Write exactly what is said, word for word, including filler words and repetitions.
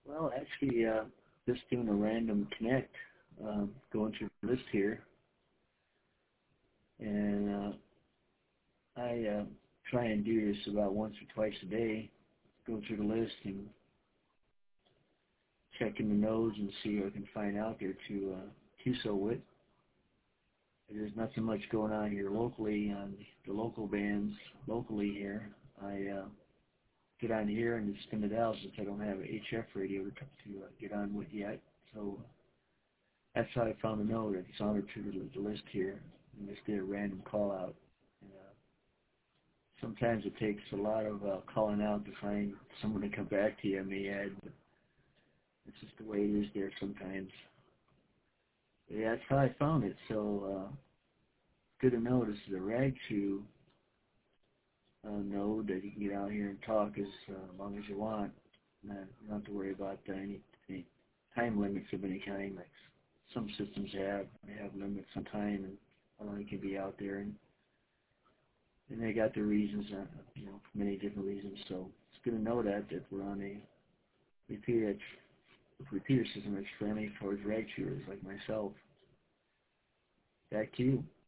Well, actually, uh, just doing a random connect, um, going through the list here, and uh, I uh, try and do this about once or twice a day, go through the list and check in the nodes and see what I can find out there to uh, Q S O with. There's nothing much going on here locally on the local bands locally here. I uh, get on here and just spin it out since I don't have an H F radio to, to uh, get on with yet. So that's how I found the node. I just honored through the, the list here and just did a random call out. And, uh, sometimes it takes a lot of uh, calling out to find someone to come back to you. I may add, but it's just the way it is there sometimes. But yeah, that's how I found it. So uh, good to know this is a rag chew uh, node that you can get out here and talk as uh, long as you want. Not, you don't have to worry about uh, any, any time limits of any kind. Like some systems have, they have limits on time and how long you can be out there, and and they got their reasons, uh, you know, for many different reasons. So it's good to know that that we're on a repeater repeater system that's friendly towards rag chewers like myself. Back to you.